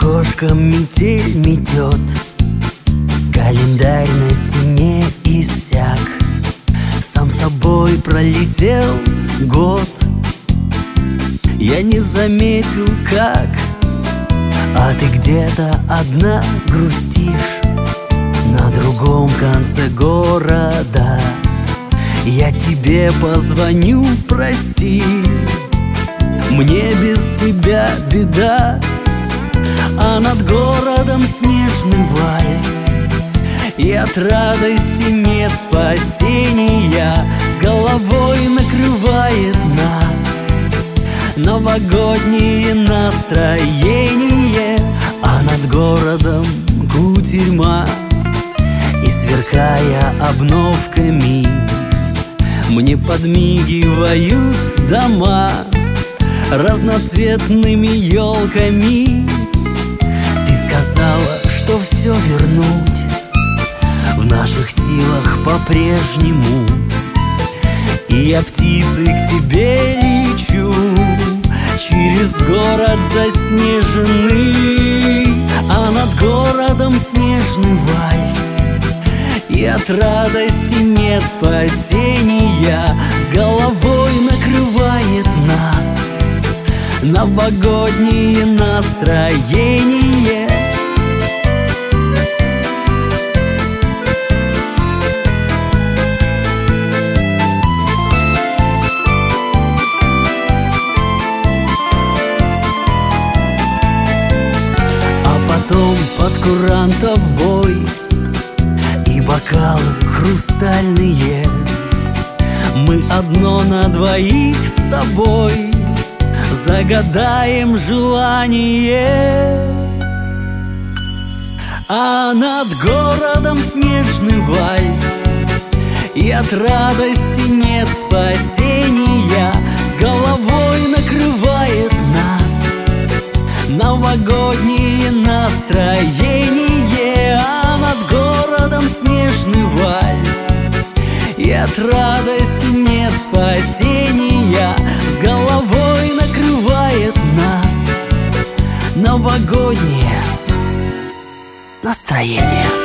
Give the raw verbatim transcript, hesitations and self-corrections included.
окошком метель метет, календарь на стене иссяк. Сам собой пролетел год, я не заметил как. А ты где-то одна грустишь на другом конце города. Я тебе позвоню, прости, мне без тебя беда. А над городом снежный вальс, и от радости нет спасения. С головой накрывает нас новогоднее настроение, а над городом кутерьма, и сверкая обновками мне подмигивают дома разноцветными елками. Ты сказала, что все вернуть в наших силах по-прежнему, и я птицей к тебе лечу через город заснеженный. А над городом снежный вальс, и от радости нет спасения. С головой накрывает нас новогоднее настроение. Потом под курантов бой и бокалы хрустальные. Мы одно на двоих с тобой загадаем желание. А над городом снежный вальс, и от радости нет спасения. С головой накрывает нас новогоднее настроение. А над городом снежный вальс, и от радости нет спасения. С головой накрывает нас новогоднее настроение.